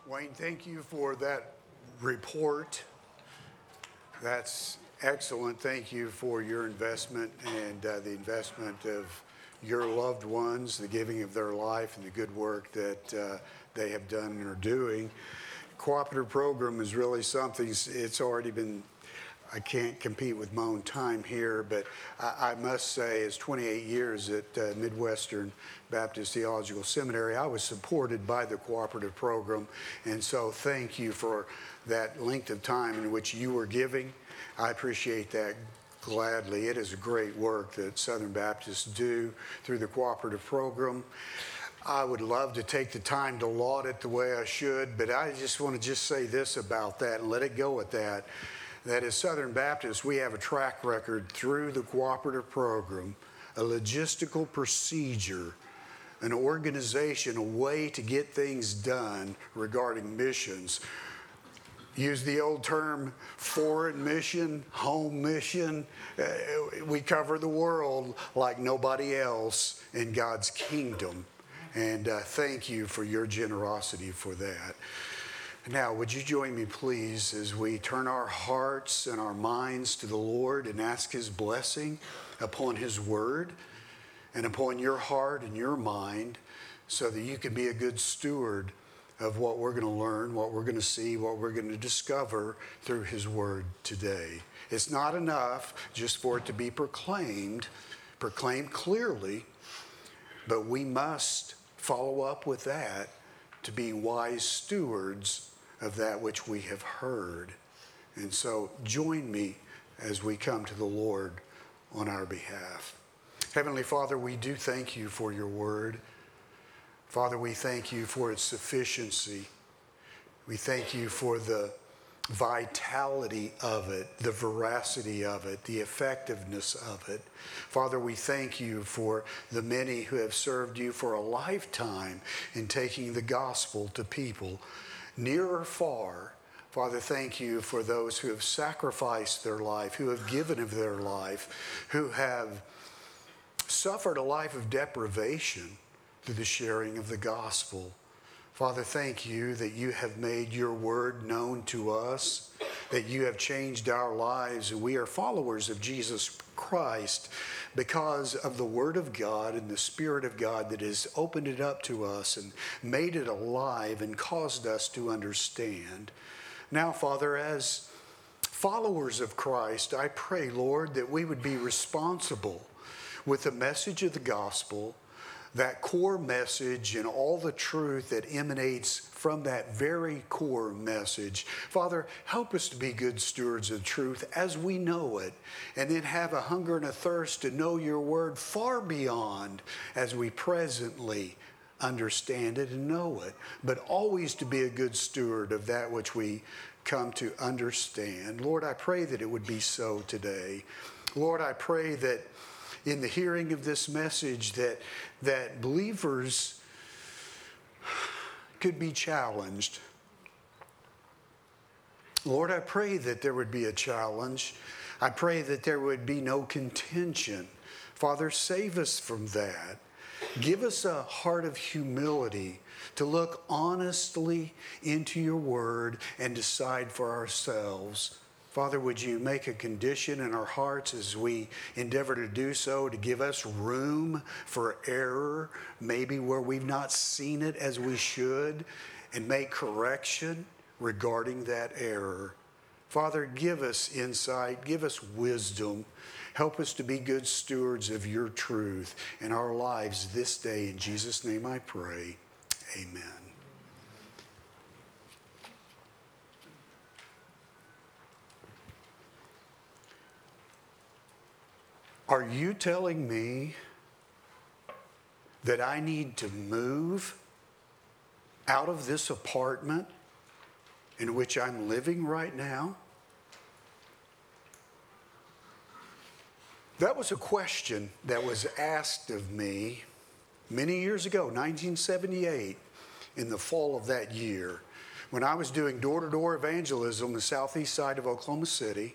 Wayne, thank you for that report. That's excellent. Thank you for your investment and the investment of your loved ones, the giving of their life, and the good work that they have done and are doing. Cooperative program is really something. It's already been. I can't compete with my own time here, but I must say, as 28 years at Midwestern Baptist Theological Seminary, I was supported by the cooperative program, and so thank you for that length of time in which you were giving. I appreciate that gladly. It is a great work that Southern Baptists do through the cooperative program. I would love to take the time to laud it the way I should, but I just want to say this about that and let it go at that. That as Southern Baptists, we have a track record through the cooperative program, a logistical procedure, an organization, a way to get things done regarding missions. Use the old term, foreign mission, home mission. We cover the world like nobody else in God's kingdom. And thank you for your generosity for that. Now, would you join me, please, as we turn our hearts and our minds to the Lord and ask His blessing upon His word and upon your heart and your mind so that you can be a good steward of what we're going to learn, what we're going to see, what we're going to discover through His word today. It's not enough just for it to be proclaimed clearly, but we must follow up with that to be wise stewards of that which we have heard. And so join me as we come to the Lord on our behalf. Heavenly Father, we do thank you for your word. Father, we thank you for its sufficiency. We thank you for the vitality of it, the veracity of it, the effectiveness of it. Father, we thank you for the many who have served you for a lifetime in taking the gospel to people near or far. Father, thank you for those who have sacrificed their life, who have given of their life, who have suffered a life of deprivation through the sharing of the gospel. Father, thank you that you have made your word known to us, that you have changed our lives, and we are followers of Jesus Christ because of the word of God and the Spirit of God that has opened it up to us and made it alive and caused us to understand. Now, Father, as followers of Christ, I pray, Lord, that we would be responsible with the message of the gospel, that core message and all the truth that emanates from that very core message. Father, help us to be good stewards of truth as we know it, and then have a hunger and a thirst to know your word far beyond as we presently understand it and know it, but always to be a good steward of that which we come to understand. Lord, I pray that it would be so today. Lord, I pray that in the hearing of this message that believers could be challenged. Lord, I pray that there would be a challenge. I pray that there would be no contention. Father, save us from that. Give us a heart of humility to look honestly into your word and decide for ourselves. Father, would you make a condition in our hearts as we endeavor to do so, to give us room for error, maybe where we've not seen it as we should, and make correction regarding that error. Father, give us insight, give us wisdom. Help us to be good stewards of your truth in our lives this day. In Jesus' name I pray. Amen. Are you telling me that I need to move out of this apartment in which I'm living right now? That was a question that was asked of me many years ago, 1978, in the fall of that year, when I was doing door-to-door evangelism on the southeast side of Oklahoma City,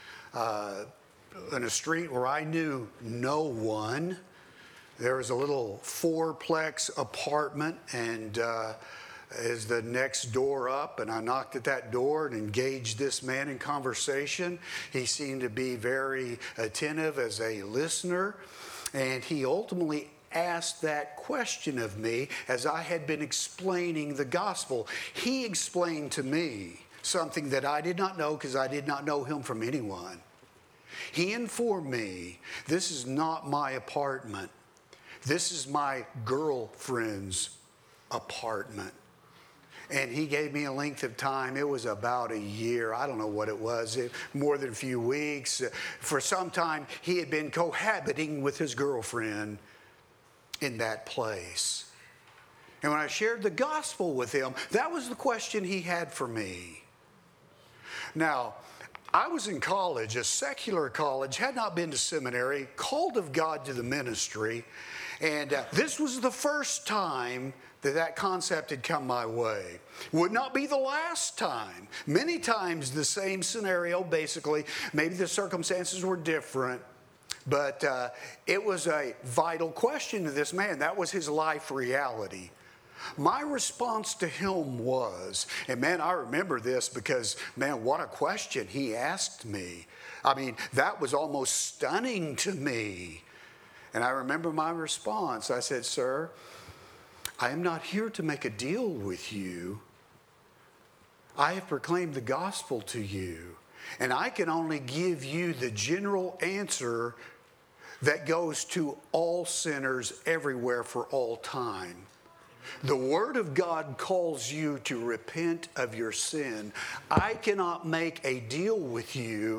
in a street where I knew no one. There was a little fourplex apartment, and is the next door up, and I knocked at that door and engaged this man in conversation. He seemed to be very attentive as a listener, and he ultimately asked that question of me as I had been explaining the gospel. He explained to me something that I did not know because I did not know him from anyone. He informed me, this is not my apartment. This is my girlfriend's apartment. And he gave me a length of time. It was about a year. I don't know what it was, more than a few weeks. For some time, he had been cohabiting with his girlfriend in that place. And when I shared the gospel with him, that was the question he had for me. Now, I was in college, a secular college, had not been to seminary, called of God to the ministry, and this was the first time that concept had come my way. Would not be the last time. Many times the same scenario, basically. Maybe the circumstances were different, but it was a vital question to this man. That was his life reality. My response to him was, and man, I remember this because, man, what a question he asked me. I mean, that was almost stunning to me. And I remember my response. I said, sir, I am not here to make a deal with you. I have proclaimed the gospel to you, and I can only give you the general answer that goes to all sinners everywhere for all time. The Word of God calls you to repent of your sin. I cannot make a deal with you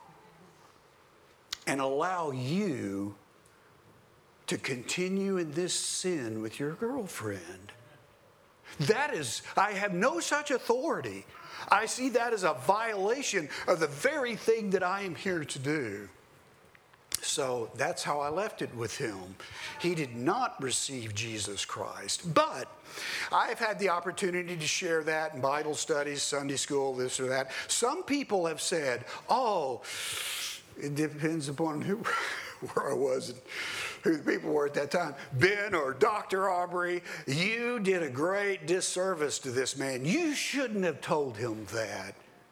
and allow you to continue in this sin with your girlfriend. I have no such authority. I see that as a violation of the very thing that I am here to do. So that's how I left it with him. He did not receive Jesus Christ. But I have had the opportunity to share that in Bible studies, Sunday school, this or that. Some people have said, oh, it depends upon where I was and who the people were at that time. Ben or Dr. Aubrey, you did a great disservice to this man. You shouldn't have told him that.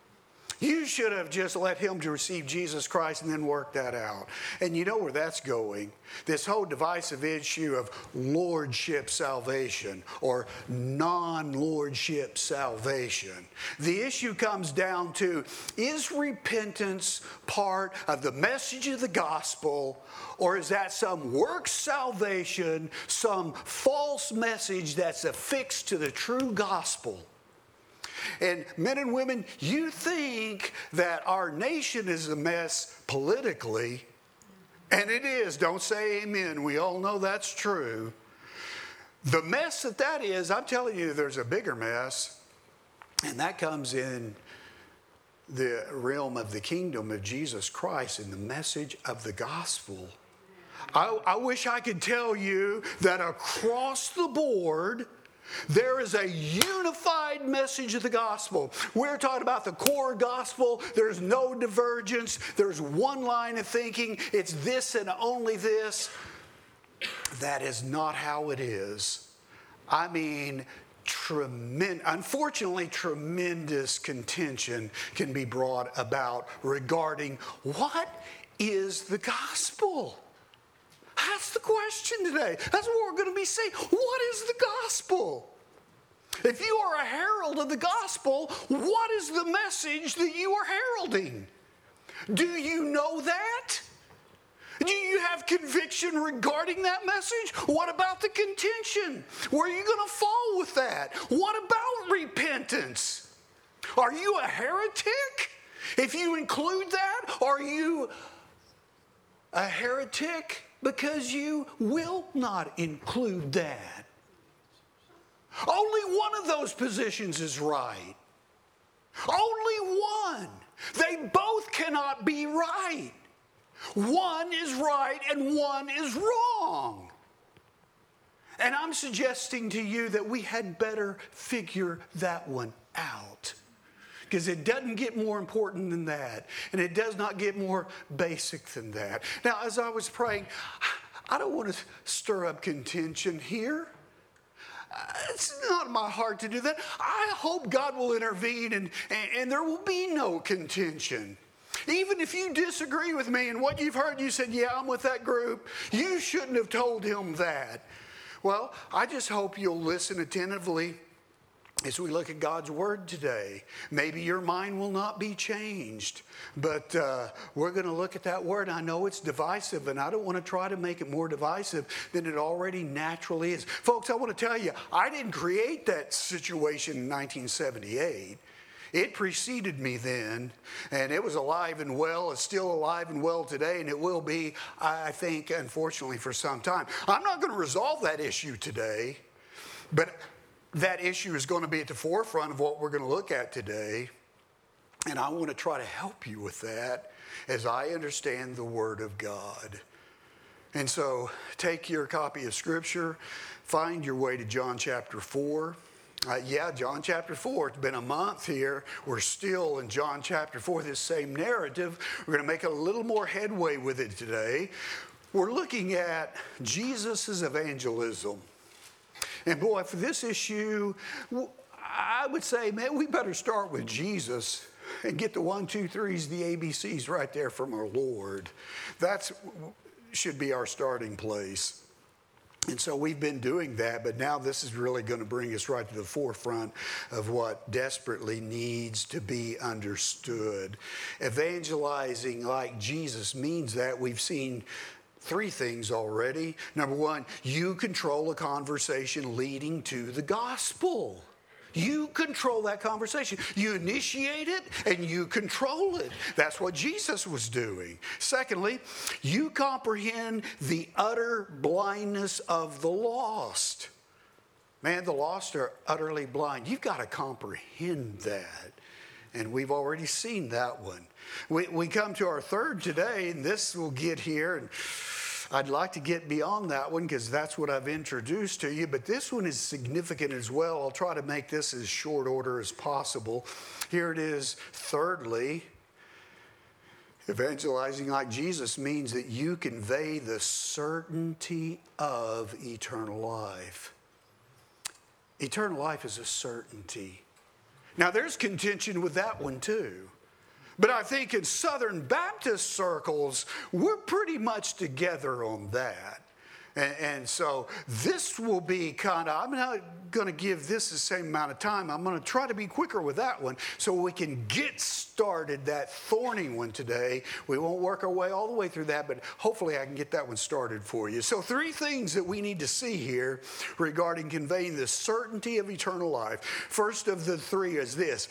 You should have just let him to receive Jesus Christ and then work that out. And you know where that's going. This whole divisive issue of lordship salvation or non-lordship salvation. The issue comes down to, is repentance part of the message of the gospel, or is that some works salvation, some false message that's affixed to the true gospel? And men and women, you think that our nation is a mess politically, and it is. Don't say amen. We all know that's true. The mess that is, I'm telling you, there's a bigger mess, and that comes in the realm of the kingdom of Jesus Christ and the message of the gospel. I wish I could tell you that across the board, there is a unified message of the gospel. We're talking about the core gospel. There's no divergence. There's one line of thinking. It's this and only this. That is not how it is. I mean, unfortunately, tremendous contention can be brought about regarding what is the gospel. That's the question today. That's what we're going to be saying. What is the gospel? If you are a herald of the gospel, what is the message that you are heralding? Do you know that? Do you have conviction regarding that message? What about the contention? Where are you going to fall with that? What about repentance? Are you a heretic? If you include that, are you a heretic because you will not include that? Only one of those positions is right. Only one. They both cannot be right. One is right and one is wrong. And I'm suggesting to you that we had better figure that one out. Because it doesn't get more important than that. And it does not get more basic than that. Now, as I was praying, I don't want to stir up contention here. It's not my heart to do that. I hope God will intervene and there will be no contention. Even if you disagree with me and what you've heard, you said, yeah, I'm with that group. You shouldn't have told him that. Well, I just hope you'll listen attentively as we look at God's word today. Maybe your mind will not be changed, but we're going to look at that word. I know it's divisive, and I don't want to try to make it more divisive than it already naturally is. Folks, I want to tell you, I didn't create that situation in 1978. It preceded me then, and it was alive and well. It's still alive and well today, and it will be, I think, unfortunately, for some time. I'm not going to resolve that issue today, but that issue is going to be at the forefront of what we're going to look at today, and I want to try to help you with that as I understand the Word of God. And so take your copy of Scripture, find your way to John chapter 4. John chapter 4. It's been a month here. We're still in John chapter 4, this same narrative. We're going to make a little more headway with it today. We're looking at Jesus' evangelism. And boy, for this issue, I would say, man, we better start with Jesus and get the 1, 2, 3s, the ABCs right there from our Lord. That should be our starting place. And so we've been doing that, but now this is really going to bring us right to the forefront of what desperately needs to be understood. Evangelizing like Jesus means that we've seen 3 things already. Number 1, you control a conversation leading to the gospel. You control that conversation. You initiate it and you control it. That's what Jesus was doing. Secondly, you comprehend the utter blindness of the lost. Man, the lost are utterly blind. You've got to comprehend that. And we've already seen that one. We come to our third today, and this will get here. And I'd like to get beyond that one because that's what I've introduced to you, but this one is significant as well. I'll try to make this as short order as possible. Here it is. Thirdly, evangelizing like Jesus means that you convey the certainty of eternal life. Eternal life is a certainty. Now, there's contention with that one too. But I think in Southern Baptist circles, we're pretty much together on that. And so this will be I'm not going to give this the same amount of time. I'm going to try to be quicker with that one so we can get started that thorny one today. We won't work our way all the way through that, but hopefully I can get that one started for you. So 3 things that we need to see here regarding conveying the certainty of eternal life. First of the 3 is this.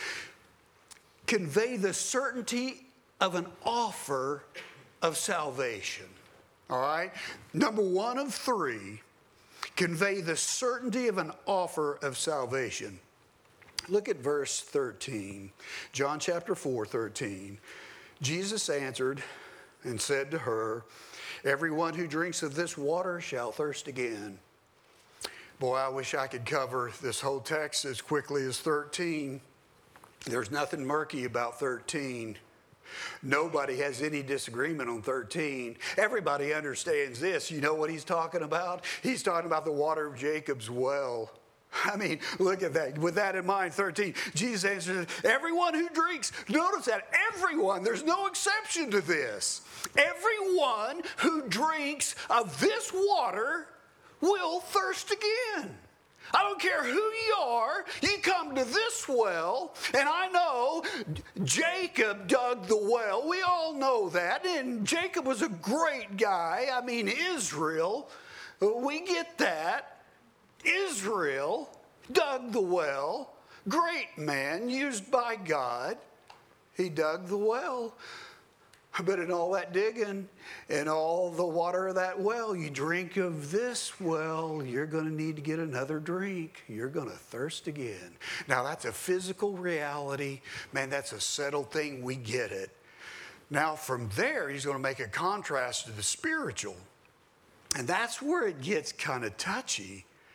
Convey the certainty of an offer of salvation. All right? Number 1 of 3, convey the certainty of an offer of salvation. Look at verse 13. John chapter 4, 13. Jesus answered and said to her, "Everyone who drinks of this water shall thirst again." Boy, I wish I could cover this whole text as quickly as 13. There's nothing murky about 13. Nobody has any disagreement on 13. Everybody understands this. You know what he's talking about? He's talking about the water of Jacob's well. I mean, look at that. With that in mind, 13, Jesus answered, everyone who drinks, notice that, everyone, there's no exception to this. Everyone who drinks of this water will thirst again. I don't care who you are, you come to this well, and I know Jacob dug the well. We all know that, and Jacob was a great guy. I mean, Israel, we get that. Israel dug the well. Great man, used by God. He dug the well. But in all that digging and all the water of that well, you drink of this well, you're going to need to get another drink. You're going to thirst again. Now, that's a physical reality. Man, that's a settled thing. We get it. Now, from there, he's going to make a contrast to the spiritual. And that's where it gets kind of touchy.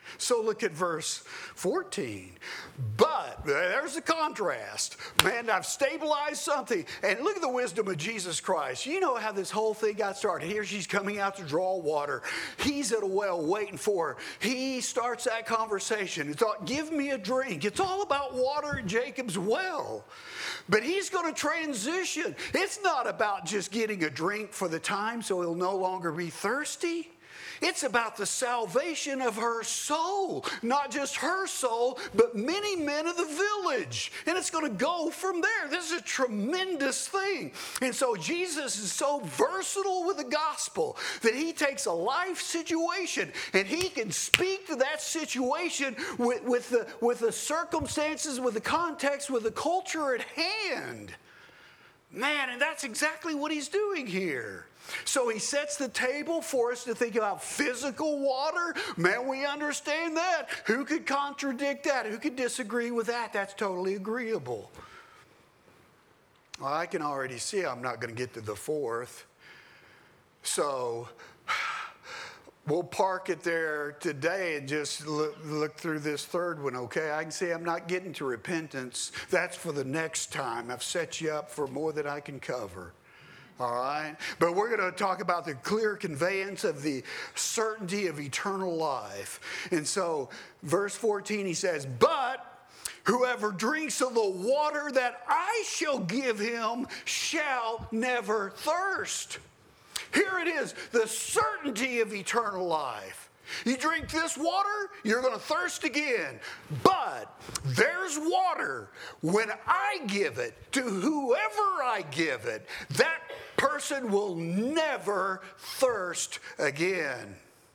So look at verse 14. But, there's the contrast. Man, I've stabilized something. And look at the wisdom of Jesus Christ. You know how this whole thing got started. Here she's coming out to draw water. He's at a well waiting for her. He starts that conversation. It's all, give me a drink. It's all about water at Jacob's well. But he's going to transition. It's not about just getting a drink for the time so he'll no longer be thirsty. It's about the salvation of her soul. Not just her soul, but many men of the village. And it's going to go from there. This is a tremendous thing. And so Jesus is so versatile with the gospel that he takes a life situation and he can speak to that situation with the circumstances, with the context, with the culture at hand. Man, and that's exactly what he's doing here. So he sets the table for us to think about physical water. Man, we understand that. Who could contradict that? Who could disagree with that? That's totally agreeable. Well, I can already see I'm not going to get to the fourth. So we'll park it there today and just look through this third one, okay? I can see I'm not getting to repentance. That's for the next time. I've set you up for more than I can cover. All right? But we're going to talk about the clear conveyance of the certainty of eternal life. And so, verse 14, he says, but whoever drinks of the water that I shall give him shall never thirst. Here it is, the certainty of eternal life. You drink this water, you're going to thirst again. But there's water. When I give it to whoever I give it, that person will never thirst again.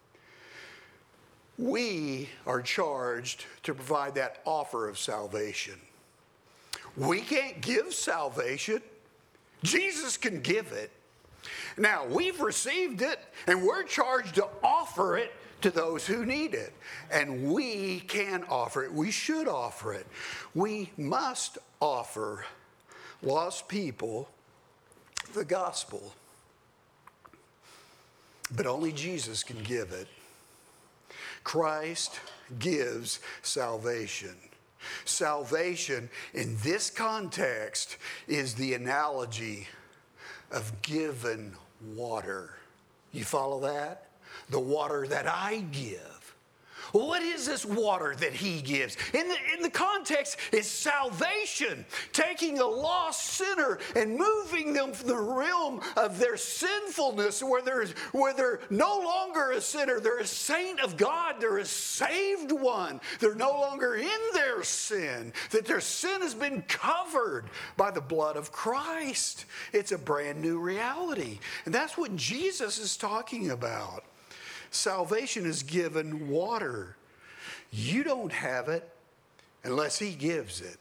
We are charged to provide that offer of salvation. We can't give salvation. Jesus can give it. Now, we've received it, and we're charged to offer it to those who need it. And we can offer it. We should offer it. We must offer lost people the gospel. But only Jesus can give it. Christ gives salvation. Salvation in this context is the analogy of given water. You follow that? The water that I give. Well, what is this water that he gives? In the context is salvation, taking a lost sinner and moving them from the realm of their sinfulness where they're no longer a sinner. They're a saint of God. They're a saved one. They're no longer in their sin, that their sin has been covered by the blood of Christ. It's a brand new reality. And that's what Jesus is talking about. Salvation is given water. You don't have it unless he gives it.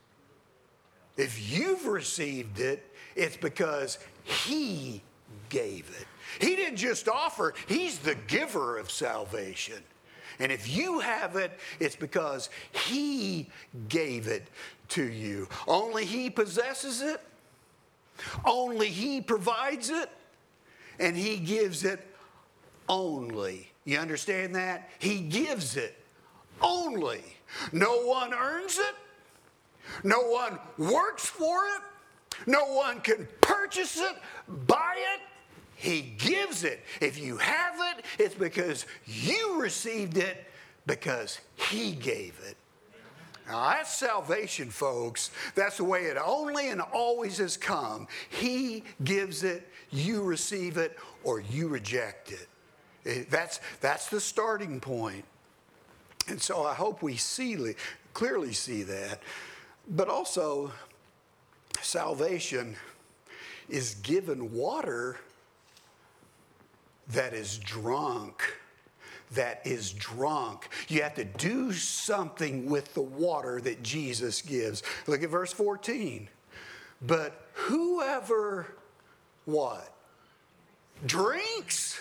If you've received it, it's because he gave it. He didn't just offer, he's the giver of salvation. And if you have it, it's because he gave it to you. Only he possesses it. Only he provides it. And he gives it only. You understand that? He gives it only. No one earns it. No one works for it. No one can purchase it, buy it. He gives it. If you have it, it's because you received it because he gave it. Now, that's salvation, folks. That's the way it only and always has come. He gives it, you receive it, or you reject it. That's the starting point. And so I hope we clearly see that. But also, salvation is given water that is drunk. That is drunk. You have to do something with the water that Jesus gives. Look at verse 14. But whoever, what? Drinks.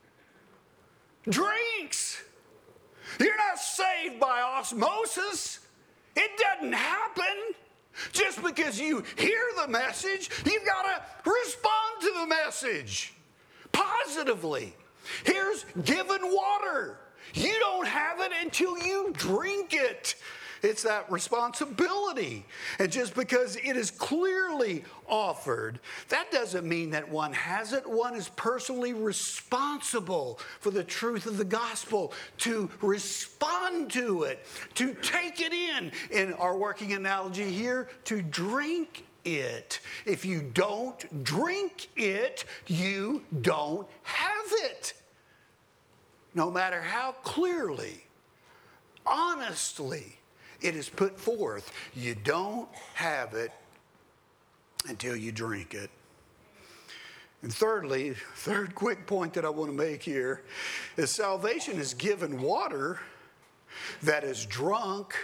You're not saved by osmosis. It doesn't happen. Just because you hear the message, you've got to respond to the message positively. Here's given water. You don't have it until you drink it. It's that responsibility. And just because it is clearly offered, that doesn't mean that one has it. One is personally responsible for the truth of the gospel, to respond to it, to take it in our working analogy here, to drink it. If you don't drink it, you don't have it. No matter how clearly, honestly, it is put forth, you don't have it until you drink it. And thirdly, third quick point that I want to make here is salvation is given water that is drunk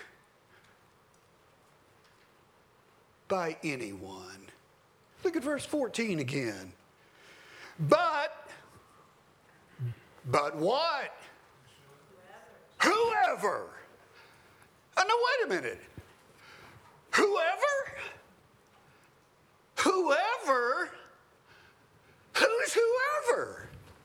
by anyone. Look at verse 14 again. But what? Whoever. Now, wait a minute. Whoever? Who's whoever?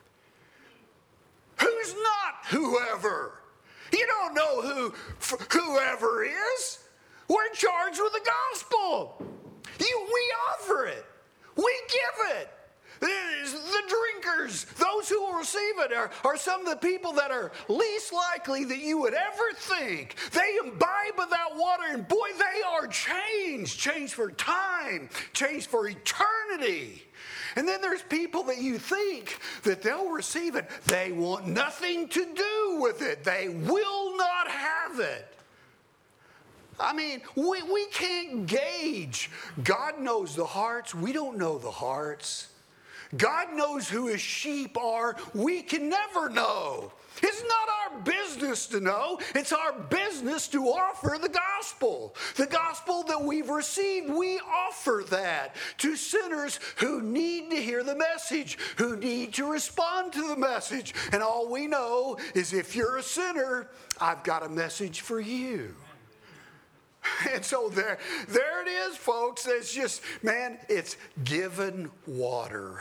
Who's not whoever? You don't know who whoever is. We're charged with the gospel. We offer it. We give it. The drinkers, those who will receive it, are some of the people that are least likely that you would ever think. They imbibe of that water, and boy, they are changed for time, changed for eternity. And then there's people that you think that they'll receive it. They want nothing to do with it. They will not have it. I mean, we can't gauge. God knows the hearts. We don't know the hearts. God knows who his sheep are. We can never know. It's not our business to know. It's our business to offer the gospel. The gospel that we've received, we offer that to sinners who need to hear the message, who need to respond to the message. And all we know is if you're a sinner, I've got a message for you. And so there it is, folks. It's just, man, it's given water.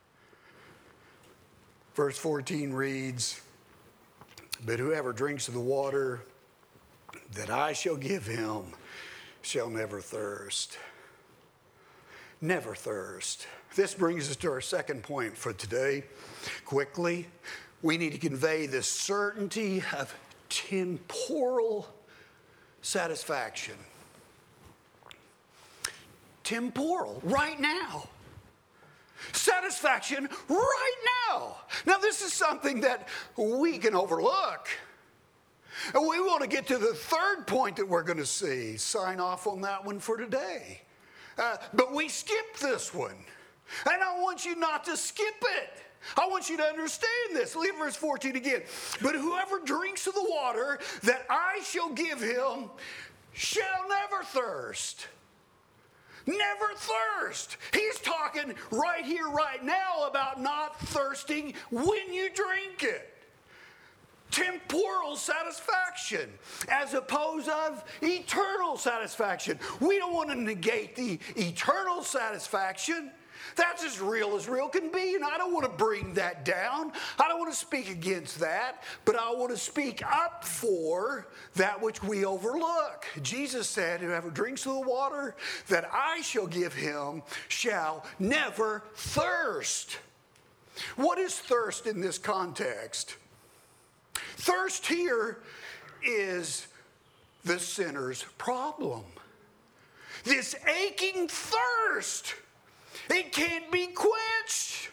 Verse 14 reads, but whoever drinks of the water that I shall give him shall never thirst. Never thirst. This brings us to our second point for today. Quickly, we need to convey the certainty of temporal satisfaction. Temporal, right now. Satisfaction right now. Now, this is something that we can overlook. And we want to get to the third point that we're going to see. Sign off on that one for today. But we skipped this one. And I want you not to skip it. I want you to understand this. Look at verse 14 again. But whoever drinks of the water that I shall give him shall never thirst. Never thirst. He's talking right here, right now about not thirsting when you drink it. Temporal satisfaction as opposed of eternal satisfaction. We don't want to negate the eternal satisfaction. That's as real can be, and I don't want to bring that down. I don't want to speak against that, but I want to speak up for that which we overlook. Jesus said, whoever drinks of the water that I shall give him shall never thirst. What is thirst in this context? Thirst here is the sinner's problem. This aching thirst. It can't be quenched.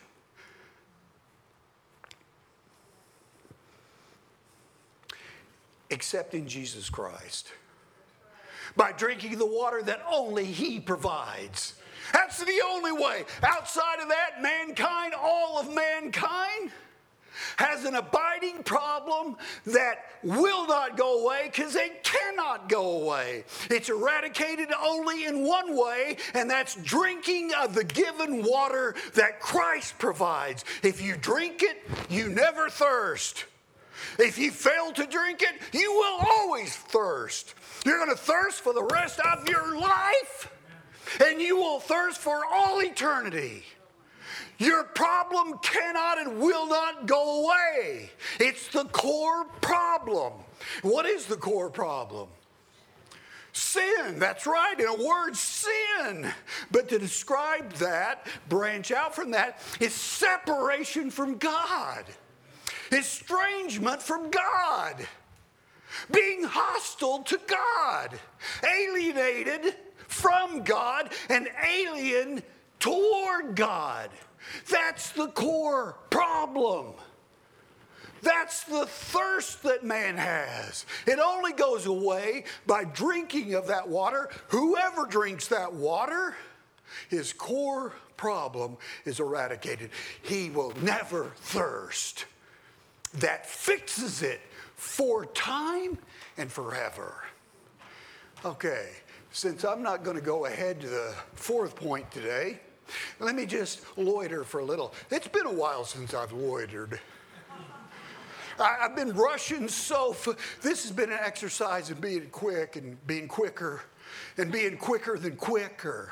Except in Jesus Christ. By drinking the water that only he provides. That's the only way. Outside of that, mankind, all of mankind, has an abiding problem that will not go away because it cannot go away. It's eradicated only in one way, and that's drinking of the given water that Christ provides. If you drink it, you never thirst. If you fail to drink it, you will always thirst. You're going to thirst for the rest of your life, and you will thirst for all eternity. Your problem cannot and will not go away. It's the core problem. What is the core problem? Sin, that's right. In a word, sin. But to describe that, branch out from that, is separation from God, estrangement from God, being hostile to God, alienated from God, and alien toward God. That's the core problem. That's the thirst that man has. It only goes away by drinking of that water. Whoever drinks that water, his core problem is eradicated. He will never thirst. That fixes it for time and forever. Okay, since I'm not going to go ahead to the fourth point today, let me just loiter for a little. It's been a while since I've loitered. I've been rushing this has been an exercise in being quick and being quicker and being quicker than quicker.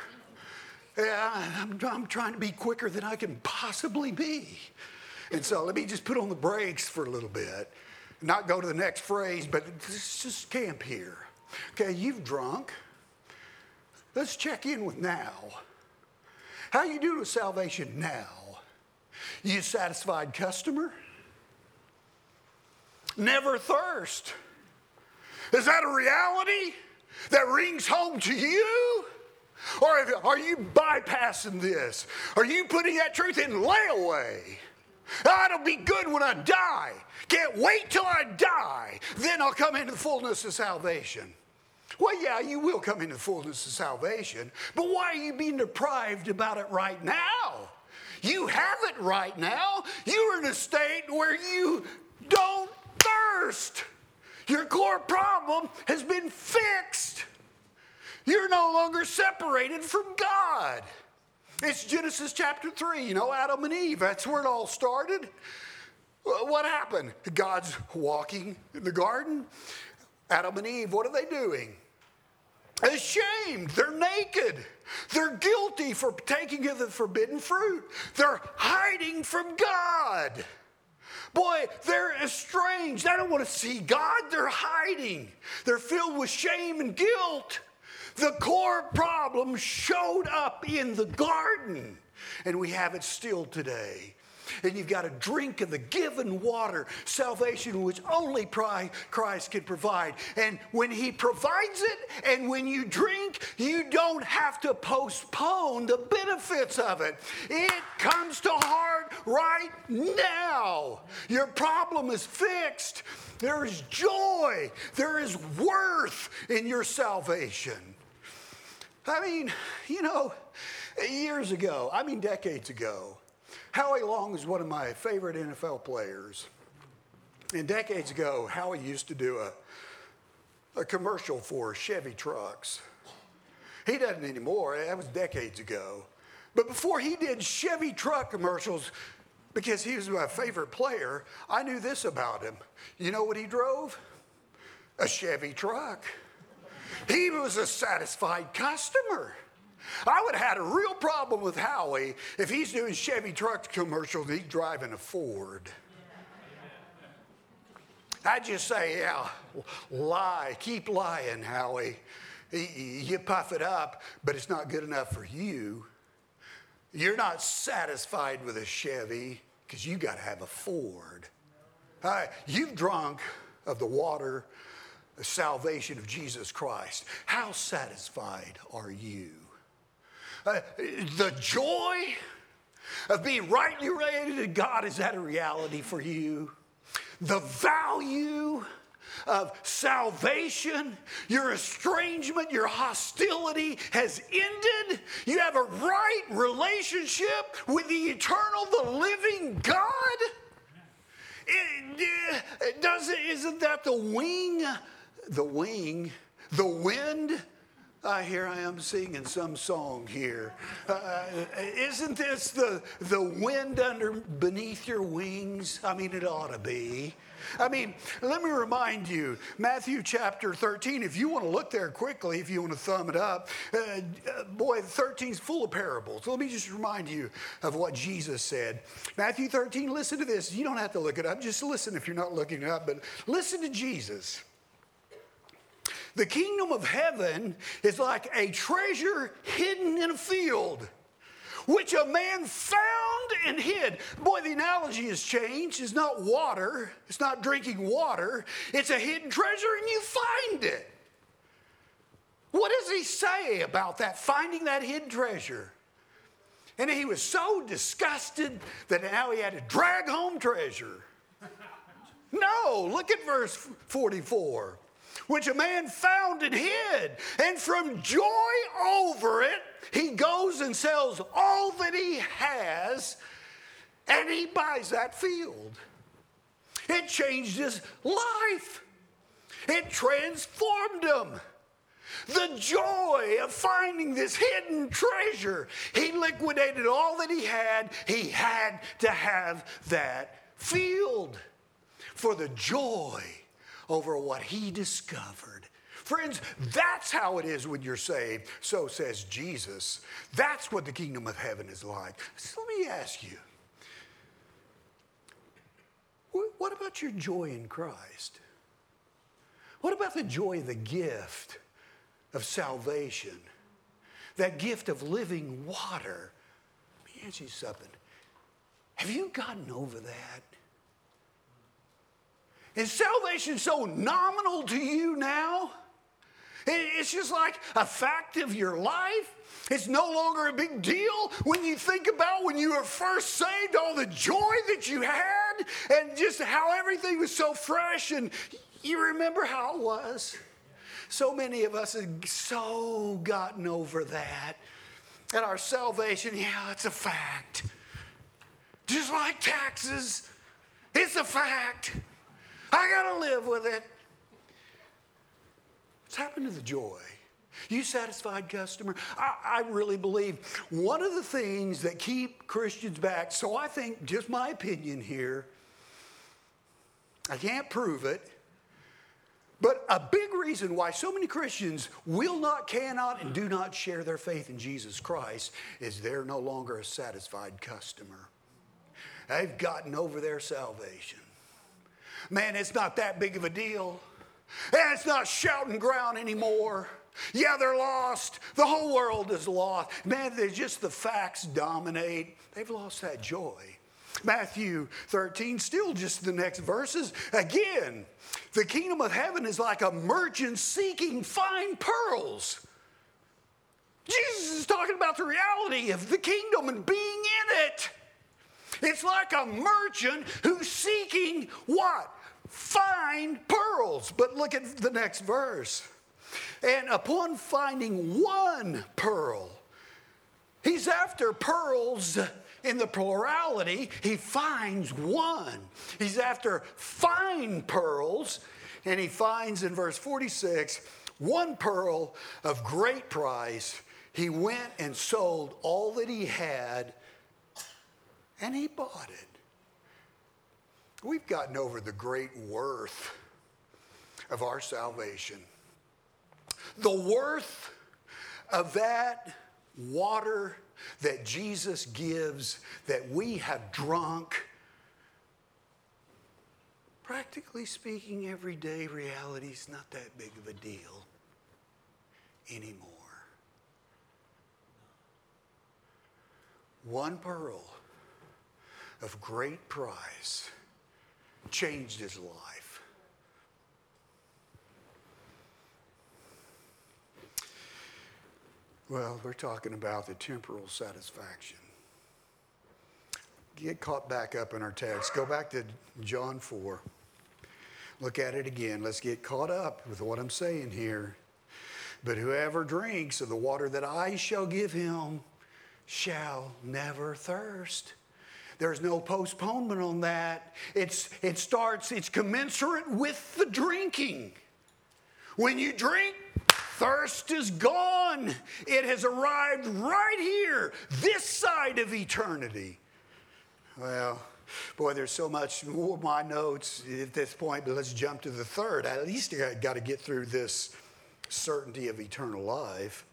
I'm trying to be quicker than I can possibly be. And so let me just put on the brakes for a little bit. Not go to the next phrase, but let's just camp here. Okay, you've drunk. Let's check in with now. How you doing with salvation now? You a satisfied customer? Never thirst. Is that a reality that rings home to you? Or are you bypassing this? Are you putting that truth in layaway? It'll be good when I die. Can't wait till I die. Then I'll come into the fullness of salvation. Well, yeah, you will come into the fullness of salvation, but why are you being deprived about it right now? You have it right now. You're in a state where you don't thirst. Your core problem has been fixed. You're no longer separated from God. It's Genesis chapter 3, Adam and Eve. That's where it all started. What happened? God's walking in the garden. Adam and Eve, what are they doing? Ashamed. They're naked. They're guilty for taking of the forbidden fruit. They're hiding from God. Boy, they're estranged. They don't want to see God. They're hiding. They're filled with shame and guilt. The core problem showed up in the garden, and we have it still today. And you've got to drink of the given water, salvation which only Christ can provide. And when he provides it, and when you drink, you don't have to postpone the benefits of it. It comes to heart right now. Your problem is fixed. There is joy. There is worth in your salvation. Decades ago, Howie Long was one of my favorite NFL players. And decades ago, Howie used to do a commercial for Chevy trucks. He doesn't anymore. That was decades ago. But before he did Chevy truck commercials, because he was my favorite player, I knew this about him. You know what he drove? A Chevy truck. He was a satisfied customer. I would have had a real problem with Howie if he's doing Chevy truck commercials and he's driving a Ford. I'd just say, yeah, lie. Keep lying, Howie. You puff it up, but it's not good enough for you. You're not satisfied with a Chevy because you got to have a Ford. You've drunk of the water, the salvation of Jesus Christ. How satisfied are you? The joy of being rightly related to God, is that a reality for you? The value of salvation, your estrangement, your hostility has ended. You have a right relationship with the eternal, the living God. Isn't that the wind? Here I am singing some song here. Isn't this the wind beneath your wings? It ought to be. I mean, let me remind you, Matthew chapter 13, if you want to look there quickly, if you want to thumb it up, boy, 13 is full of parables. Let me just remind you of what Jesus said. Matthew 13, listen to this. You don't have to look it up. Just listen if you're not looking it up, but listen to Jesus. The kingdom of heaven is like a treasure hidden in a field, which a man found and hid. Boy, the analogy has changed. It's not water. It's not drinking water. It's a hidden treasure and you find it. What does he say about that, finding that hidden treasure? And he was so disgusted that now he had to drag home treasure. No, look at verse 44. Which a man found and hid, and from joy over it, he goes and sells all that he has, and he buys that field. It changed his life. It transformed him. The joy of finding this hidden treasure. He liquidated all that he had. He had to have that field for the joy over what he discovered. Friends, that's how it is when you're saved. So says Jesus. That's what the kingdom of heaven is like. So let me ask you, what about your joy in Christ? What about the joy of the gift of salvation? That gift of living water? Let me ask you something. Have you gotten over that? Is salvation so nominal to you now? It's just like a fact of your life. It's no longer a big deal when you think about when you were first saved, all the joy that you had and just how everything was so fresh and you remember how it was. So many of us have so gotten over that. And our salvation, yeah, it's a fact. Just like taxes, it's a fact. I got to live with it. What's happened to the joy? You satisfied customer? I really believe one of the things that keep Christians back, so I think, just my opinion here, I can't prove it, but a big reason why so many Christians will not, cannot, and do not share their faith in Jesus Christ is they're no longer a satisfied customer. They've gotten over their salvation. Man, it's not that big of a deal. And it's not shouting ground anymore. Yeah, they're lost. The whole world is lost. Man, they're just the facts dominate. They've lost that joy. Matthew 13, still just the next verses. Again, the kingdom of heaven is like a merchant seeking fine pearls. Jesus is talking about the reality of the kingdom and being in it. It's like a merchant who's seeking what? Fine pearls. But look at the next verse. And upon finding one pearl, he's after pearls in the plurality. He finds one. He's after fine pearls, and he finds in verse 46, one pearl of great price. He went and sold all that he had, and he bought it. We've gotten over the great worth of our salvation. The worth of that water that Jesus gives, that we have drunk, practically speaking, everyday reality is not that big of a deal anymore. One pearl of great price changed his life. Well, we're talking about the temporal satisfaction. Get caught back up in our text. Go back to John 4. Look at it again. Let's get caught up with what I'm saying here. But whoever drinks of the water that I shall give him shall never thirst. There's no postponement on that. It's commensurate with the drinking. When you drink, thirst is gone. It has arrived right here, this side of eternity. Well, Boy, there's so much more of my notes at this point, but let's jump to the third. At least I got to get through this certainty of eternal life.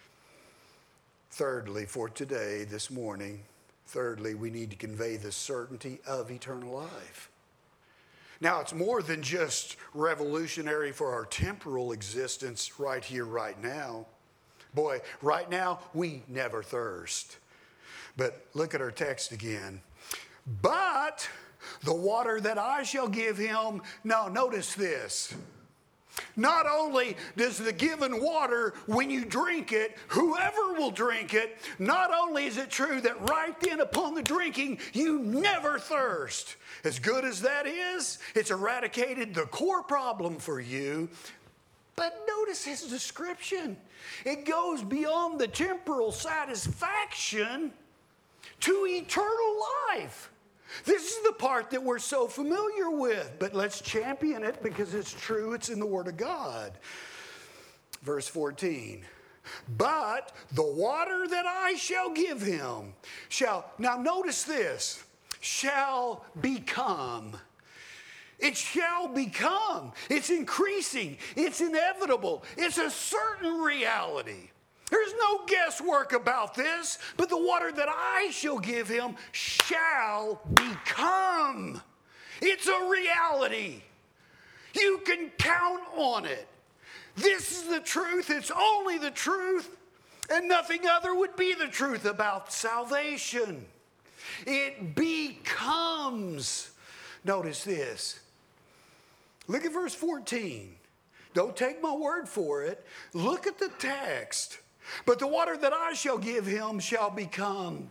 Thirdly, for today, this morning, we need to convey the certainty of eternal life. Now, it's more than just revolutionary for our temporal existence right here, right now. Boy, right now, we never thirst. But look at our text again. But the water that I shall give him, now notice this. Not only does the given water, when you drink it, whoever will drink it, not only is it true that right then upon the drinking, you never thirst. As good as that is, it's eradicated the core problem for you. But notice his description. It goes beyond the temporal satisfaction to eternal life. This is the part that we're so familiar with, but let's champion it because it's true. It's in the Word of God. Verse 14. But the water that I shall give him shall, now notice this, shall become. It shall become. It's increasing. It's inevitable. It's a certain reality. There's no guesswork about this, but the water that I shall give him shall become. It's a reality. You can count on it. This is the truth. It's only the truth, and nothing other would be the truth about salvation. It becomes. Notice this. Look at verse 14. Don't take my word for it. Look at the text. But the water that I shall give him shall become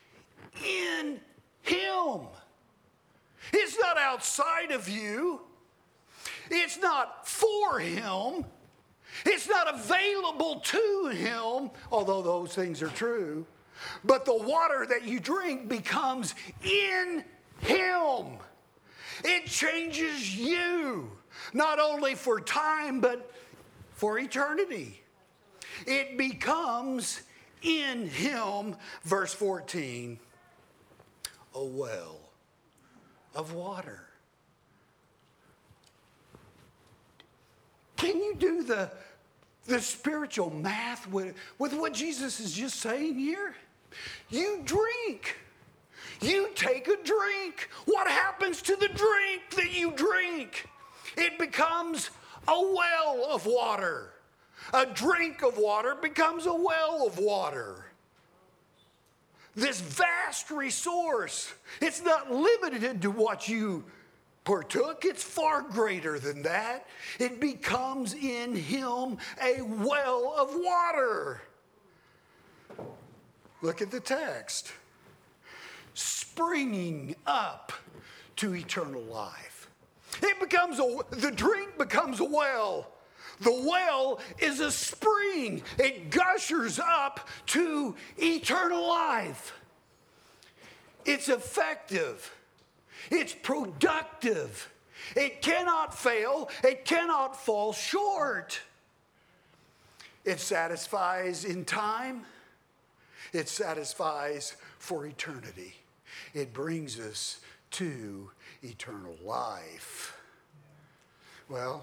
in him. It's not outside of you. It's not for him. It's not available to him, although those things are true. But the water that you drink becomes in him. It changes you, not only for time, but for eternity. It becomes in him, verse 14, a well of water. Can you do the spiritual math with what Jesus is just saying here? You drink. You take a drink. What happens to the drink that you drink? It becomes a well of water. A drink of water becomes a well of water. This vast resource, it's not limited to what you partook. It's far greater than that. It becomes in him a well of water. Look at the text. Springing up to eternal life. The drink becomes a well. The well is a spring. It gushers up to eternal life. It's effective. It's productive. It cannot fail. It cannot fall short. It satisfies in time. It satisfies for eternity. It brings us to eternal life. Well,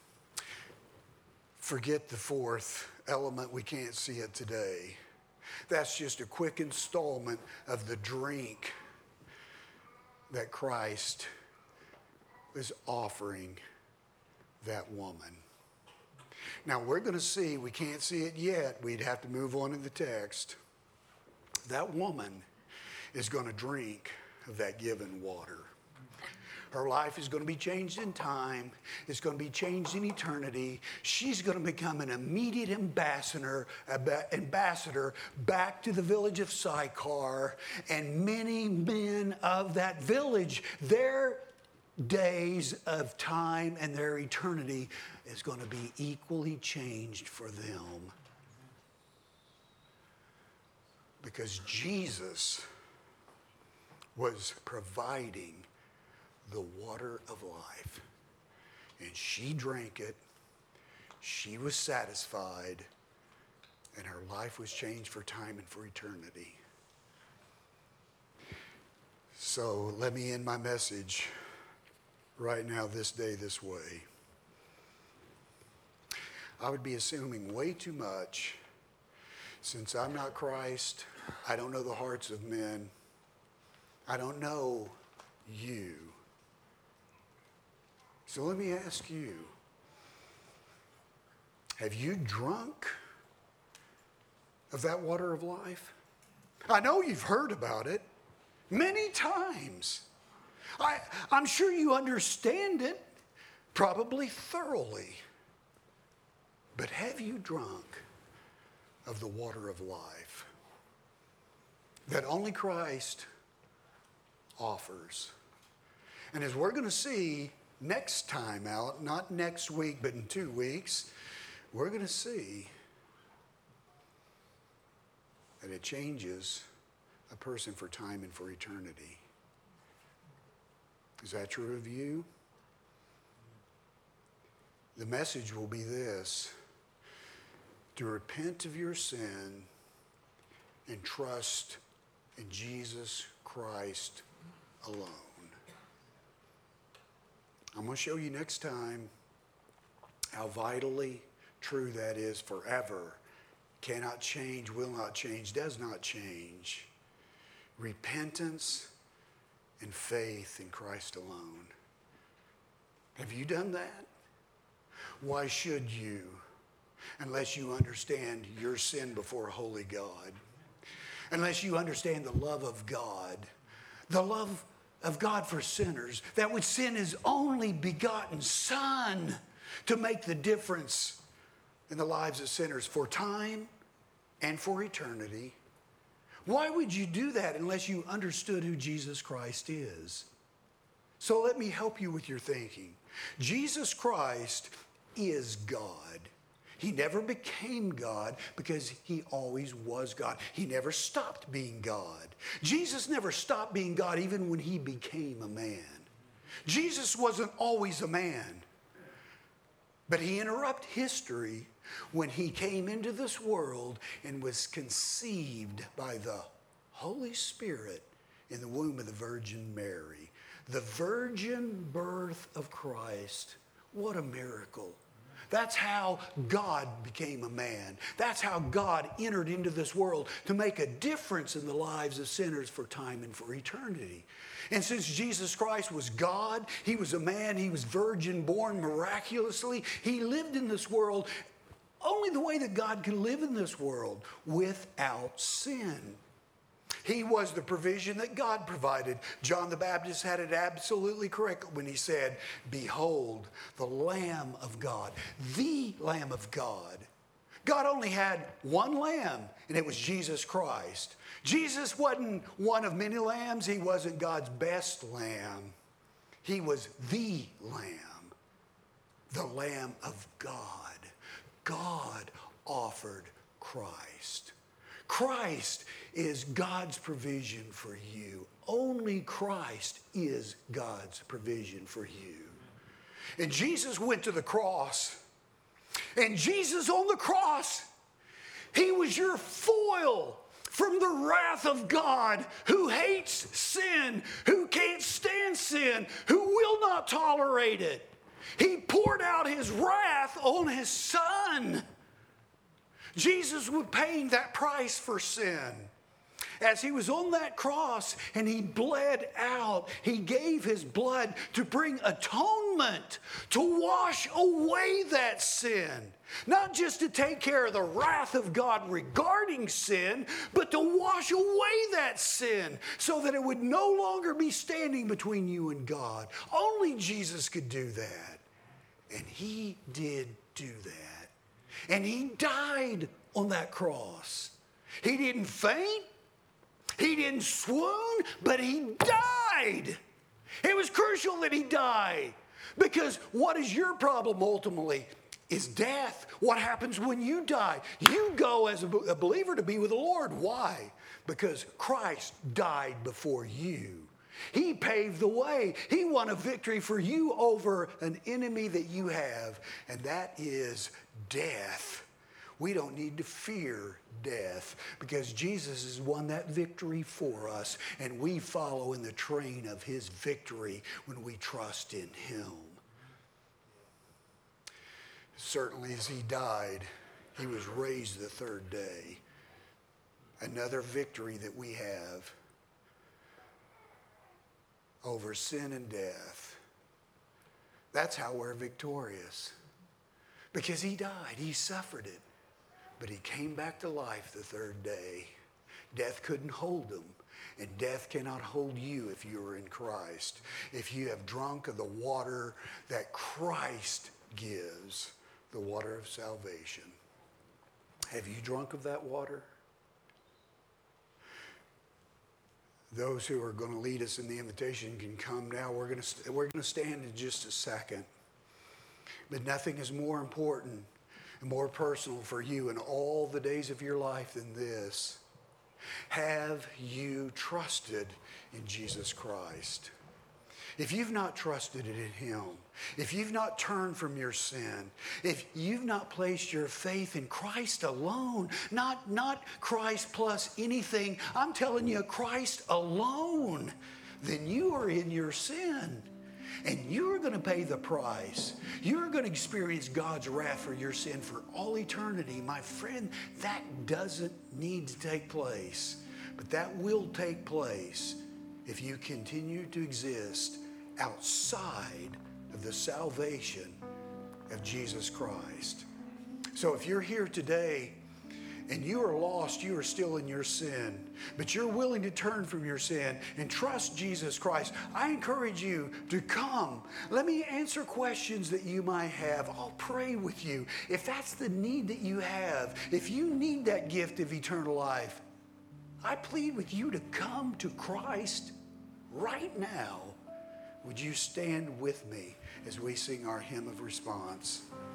forget the fourth element. We can't see it today. That's just a quick installment of the drink that Christ is offering that woman. Now, we're going to see, we can't see it yet. We'd have to move on in the text. That woman is going to drink of that given water. Her life is going to be changed in time. It's going to be changed in eternity. She's going to become an immediate ambassador back to the village of Sychar. And many men of that village, their days of time and their eternity is going to be equally changed for them. Because Jesus was providing the water of life. And she drank it. She was satisfied. And her life was changed for time and for eternity. So let me end my message right now, this day, this way. I would be assuming way too much. Since I'm not Christ, I don't know the hearts of men. I don't know you. So let me ask you, have you drunk of that water of life? I know you've heard about it many times. I'm sure you understand it, probably thoroughly. But have you drunk of the water of life that only Christ offers? And as we're going to see next time out, not next week, but in 2 weeks, we're going to see that it changes a person for time and for eternity. Is that true of you? The message will be this: to repent of your sin and trust in Jesus Christ alone. I'm going to show you next time how vitally true that is forever. Cannot change, will not change, does not change. Repentance and faith in Christ alone. Have you done that? Why should you? Unless you understand your sin before a holy God. Unless you understand the love of God. The love of God for sinners. That would send His only begotten Son to make the difference in the lives of sinners for time and for eternity. Why would you do that unless you understood who Jesus Christ is? So let me help you with your thinking. Jesus Christ is God. He never became God because He always was God. He never stopped being God. Jesus never stopped being God even when He became a man. Jesus wasn't always a man. But He interrupted history when He came into this world and was conceived by the Holy Spirit in the womb of the Virgin Mary. The virgin birth of Christ. What a miracle. That's how God became a man. That's how God entered into this world to make a difference in the lives of sinners for time and for eternity. And since Jesus Christ was God, He was a man, He was virgin born miraculously. He lived in this world only the way that God can live in this world, without sin. He was the provision that God provided. John the Baptist had it absolutely correct when he said, "Behold, the Lamb of God," the Lamb of God. God only had one lamb, and it was Jesus Christ. Jesus wasn't one of many lambs. He wasn't God's best lamb. He was the Lamb, the Lamb of God. God offered Christ. Christ is God's provision for you. Only Christ is God's provision for you. And Jesus went to the cross. And Jesus on the cross, He was your foil from the wrath of God, who hates sin, who can't stand sin, who will not tolerate it. He poured out His wrath on His Son. Jesus was paying that price for sin. As He was on that cross and He bled out, He gave His blood to bring atonement, to wash away that sin. Not just to take care of the wrath of God regarding sin, but to wash away that sin so that it would no longer be standing between you and God. Only Jesus could do that. And He did do that. And He died on that cross. He didn't faint. He didn't swoon, but He died. It was crucial that He died. Because what is your problem ultimately? Is death. What happens when you die? You go as a believer to be with the Lord. Why? Because Christ died before you. He paved the way. He won a victory for you over an enemy that you have, and that is death. We don't need to fear death because Jesus has won that victory for us, and we follow in the train of his victory when we trust in him. Certainly as he died, he was raised the third day. Another victory that we have over sin and death. That's how we're victorious. Because he died, he suffered it. But he came back to life the third day. Death couldn't hold him. And death cannot hold you if you are in Christ. If you have drunk of the water that Christ gives, the water of salvation. Have you drunk of that water? Those who are going to lead us in the invitation can come now. We're going to stand in just a second. But nothing is more important and more personal for you in all the days of your life than this. Have you trusted in Jesus Christ? If you've not trusted in him, if you've not turned from your sin, if you've not placed your faith in Christ alone, not Christ plus anything, I'm telling you, Christ alone, then you are in your sin. And you're going to pay the price. You're going to experience God's wrath for your sin for all eternity. My friend, that doesn't need to take place. But that will take place if you continue to exist outside of the salvation of Jesus Christ. So if you're here today and you are lost, you are still in your sin, but you're willing to turn from your sin and trust Jesus Christ, I encourage you to come. Let me answer questions that you might have. I'll pray with you. If that's the need that you have, if you need that gift of eternal life, I plead with you to come to Christ right now. Would you stand with me as we sing our hymn of response?